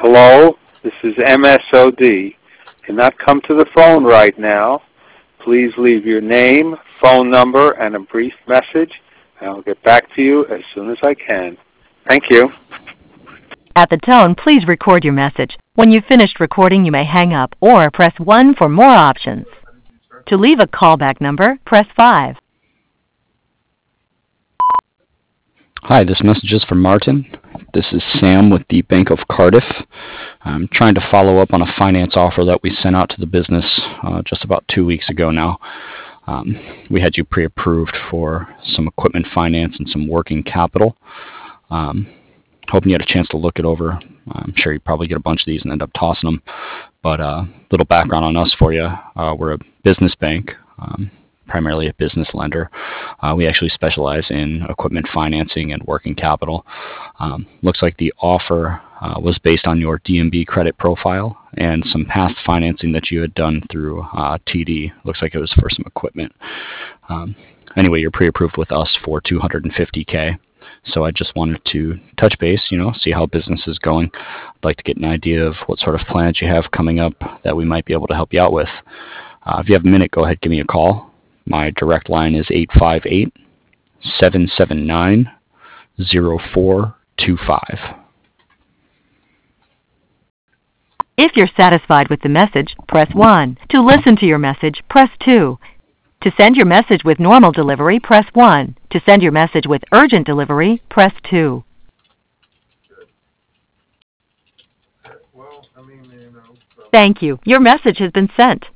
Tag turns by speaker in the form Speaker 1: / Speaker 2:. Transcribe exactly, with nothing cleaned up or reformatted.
Speaker 1: Hello, this is M S O D. Cannot come to the phone right now. Please leave your name, phone number, and a brief message, and I'll get back to you as soon as I can. Thank you.
Speaker 2: At the tone, please record your message. When you've finished recording, you may hang up or press one for more options. To leave a callback number, press five.
Speaker 3: Hi, this message is for Martin. This is Sam with the Bank of Cardiff. I'm trying to follow up on a finance offer that we sent out to the business uh, just about two weeks ago now. Um, we had you pre-approved for some equipment finance and some working capital. Um, hoping you had a chance to look it over. I'm sure you probably get a bunch of these and end up tossing them. But a uh, little background on us for you. Uh, we're a business bank. Um, primarily a business lender. Uh, we actually specialize in equipment financing and working capital. Um, looks like the offer uh, was based on your D M B credit profile and some past financing that you had done through uh, T D. Looks like it was for some equipment. Um, anyway, you're pre-approved with us for two hundred fifty K. So I just wanted to touch base, you know, see how business is going. I'd like to get an idea of what sort of plans you have coming up that we might be able to help you out with. Uh, if you have a minute, go ahead, give me a call. My direct line is eight five eight, seven seven nine, zero four two five.
Speaker 2: If you're satisfied with the message, press one. To listen to your message, press two. To send your message with normal delivery, press one. To send your message with urgent delivery, press two. Thank you. Your message has been sent.